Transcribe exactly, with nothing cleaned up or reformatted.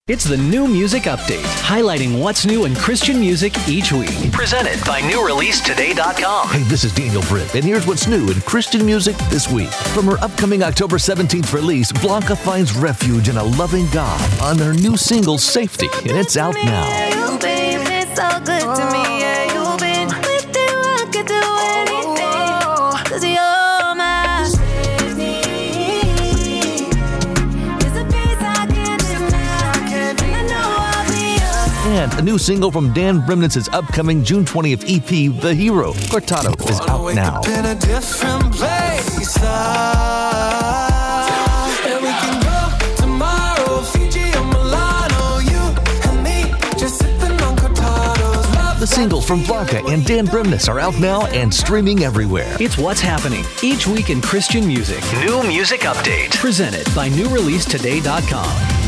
It's the New Music Update, highlighting what's new in Christian music each week. Presented by new release today dot com. Hey, this is Daniel Britt, and here's what's new in Christian music this week. From her upcoming October seventeenth release, Blanca finds refuge in a loving God on her new single, Safety, and it's out now. You've been so good to me, yeah, you've been with you, I could do anything, 'cause you're my safety. There's a peace I can't deny, and I know I'll be yours. And a new single from Dan Brimnitz's upcoming June twentieth E P, The Hero, Cortado, is out now. In a different place, ah, and we can go tomorrow, Fiji or Milano, you and me, just sipping on Cortados. Love The singles from Blanca and Dan Brimnitz are out now and streaming everywhere. It's what's happening each week in Christian music. New Music Update. Presented by new release today dot com.